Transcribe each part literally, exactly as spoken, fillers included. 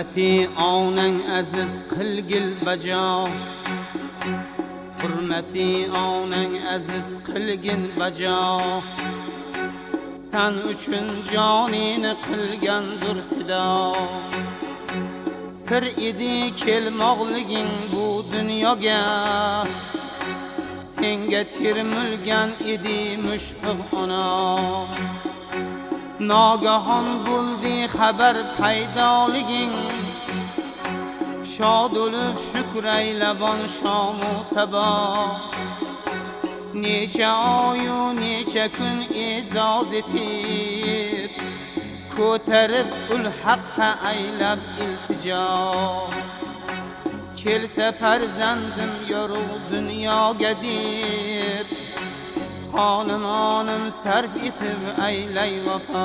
Hurmati onang aziz qilgil bajo, hurmati onang aziz qilgin bajo. Sen uchun jonini qilgandir fido. Sir edi kelmoqliging bu dunyoga, senga termilgan edi mushfiq ona. Nogahon bo'ldi xabar paydoliging, shod bo'lib shukr aylabon shomu sabah. Necha oyu necha kun e'zoz etib, ko'tarib ul haqqa aylab iltijo. Kelsa farzandim yorug' dunyoga deb, xonumonim sarf etib aylay vafo.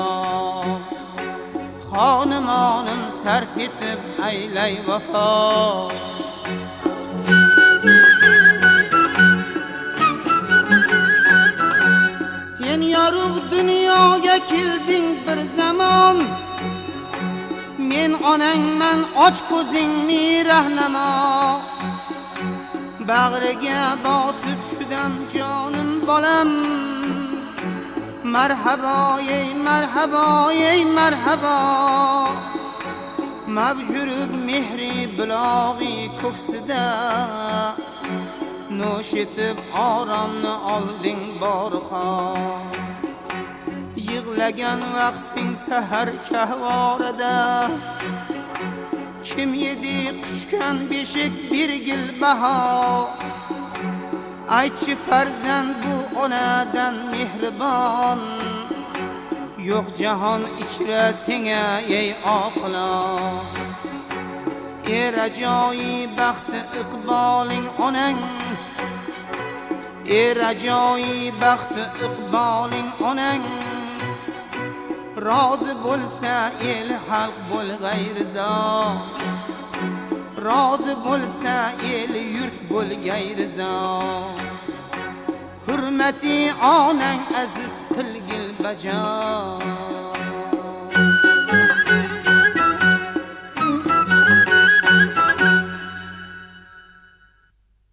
Xonumonim sarf etib aylay vafo. Sen yorug' dunyoga kelding bir zamon, men onangman och ko'zingni rahnamo. Bag'riga bosib shudam jonim bolam, marhabo ey marhabo ey marhabo. Mavjurub mehri bilog'i ko'ksida, nosh etib oromni olding borxo. Yig'lagan vaqting sahar kahvorada, kim yedi quchgan beshik birgil baho. Aytchi farzand bu onadan mehribon, yo'q jahon ichra senga ey oqilo. Er ajoyib baxti iqboling onang, er ajoyib baxti iqboling onang. Rozi bo'lsa el xalq bo'l g'ayrizo, rozi bo'lsa el yurt bo'l g'ayrizo. Hurmati onang aziz qilgil bajo.